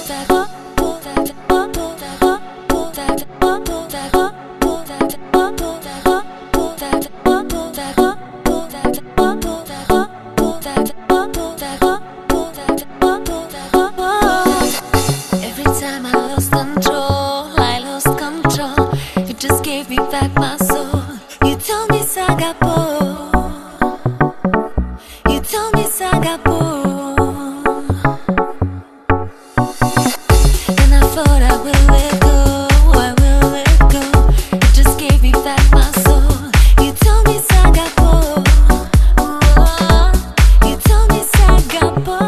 time I lost control, I lost control. You just gave me back my soul. You told me Sagapo. You told me Sagapo. And I thought I will let go, I will let go. You just gave me back my soul. You told me Sagapo. You told me Sagapo.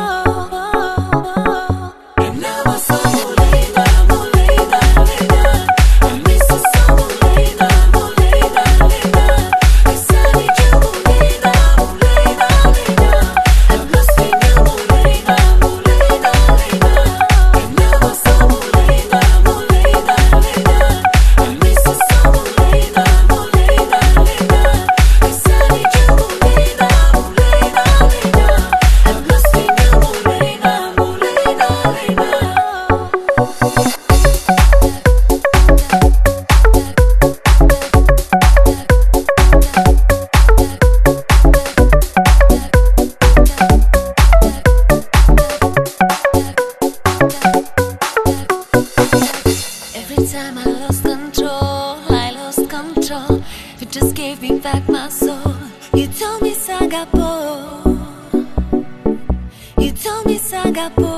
Time I lost control, I lost control. You just gave me back my soul. You told me Sagapo. You told me Sagapo.